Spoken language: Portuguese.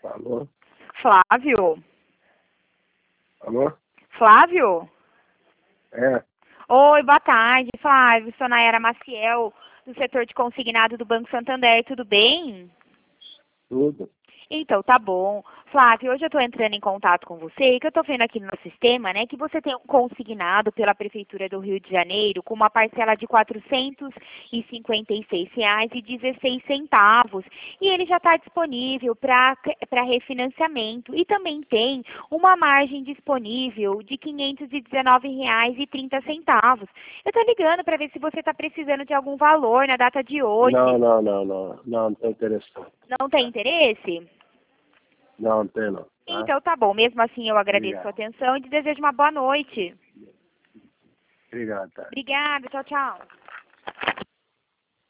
Alô? Flávio? Alô? Flávio? É, Oi, boa tarde, Flávio. Sou Nayara Maciel, do setor de consignado do Banco Santander. Tudo bem? tudo. Então, tá bom. Flávio, hoje eu estou entrando em contato com você, que eu estou vendo aqui no sistema, né, que você tem um consignado pela Prefeitura do Rio de Janeiro com uma parcela de R$ 456,16. E ele já está disponível para refinanciamento. E também tem uma margem disponível de R$ 519,30. Eu estou ligando para ver se você está precisando de algum valor na data de hoje. Não estou interessado. Não tem interesse? Não tem não, tá? Então tá bom. Mesmo assim, eu agradeço a sua Obrigado. atenção e te desejo uma boa noite. Obrigado, tá? Obrigada. Tchau, tchau.